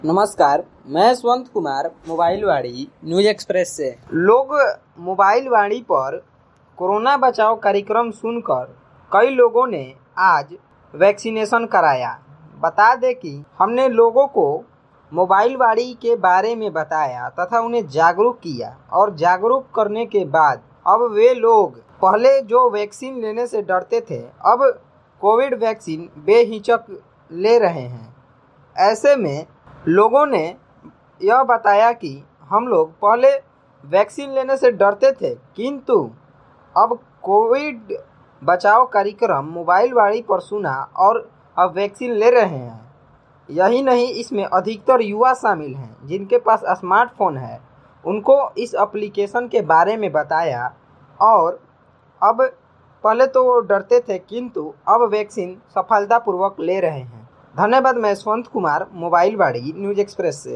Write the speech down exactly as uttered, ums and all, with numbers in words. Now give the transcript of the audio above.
नमस्कार, मैं Yashwant Kumar mobile Vaani news express से। लोग मोबाइल वाणी पर कोरोना बचाव कार्यक्रम सुनकर कई लोगों ने आज वैक्सीनेशन कराया। बता दें कि हमने लोगों को मोबाइल वाणी के बारे में बताया तथा उन्हें जागरूक किया और जागरूक करने के बाद अब वे लोग पहले जो वैक्सीन लेने से डरते थे, अब कोविड वैक्सीन बेहिचक ले रहे हैं। ऐसे में लोगों ने यह बताया कि हम लोग पहले वैक्सीन लेने से डरते थे, किंतु अब कोविड बचाव कार्यक्रम मोबाइल वाणी पर सुना और अब वैक्सीन ले रहे हैं। यही नहीं, इसमें अधिकतर युवा शामिल हैं जिनके पास स्मार्टफोन है। उनको इस एप्लीकेशन के बारे में बताया और अब पहले तो वो डरते थे, किंतु अब वैक्सीन सफलतापूर्वक ले रहे हैं। धन्यवाद। मैं Yashwant Kumar mobile Vaani news express से।